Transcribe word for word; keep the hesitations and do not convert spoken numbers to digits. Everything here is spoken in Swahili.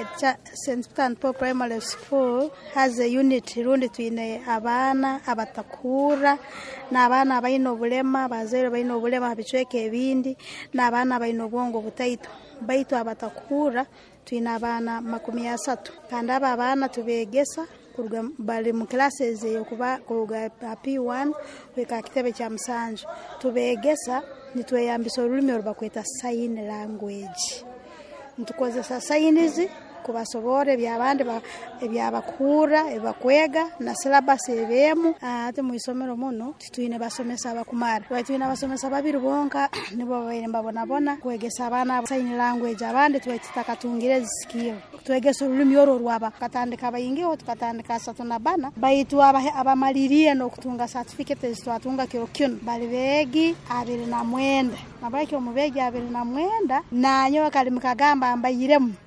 Saint Peter and Paul Primary School has a unit rundi twine abana abatakura na abana abaino bulema bazero baino bulema bichweke ebindi na abana baino bwongo butaito baitu abatakura twine abana makumi asatu kandi aba abana tubegesa kuruga bali mu classes yo kuba kuruga P one weka kitebe kya Msanje tubegesa nitweyambisa olulimi olubakweta sign language ntukozesa signs kubasobore byabandi ebyabakura ebakwega na syllabus ebemu ate mu isomero muno twine basomesa abakumara twine basomesa babiri bonka nibo bayemba bona bona kwegesa abana sign language abandi twetaka tungire skill twegesa olulimi oro rwaba katandika bayingi o tukatandika satuna bana baitu abamaliriye no kutunga certificate zitwatunga kiro kyun bali begi abiri na mwenda nabaki omubegi abiri na mwenda nanyo kali mukagamba ambayiremu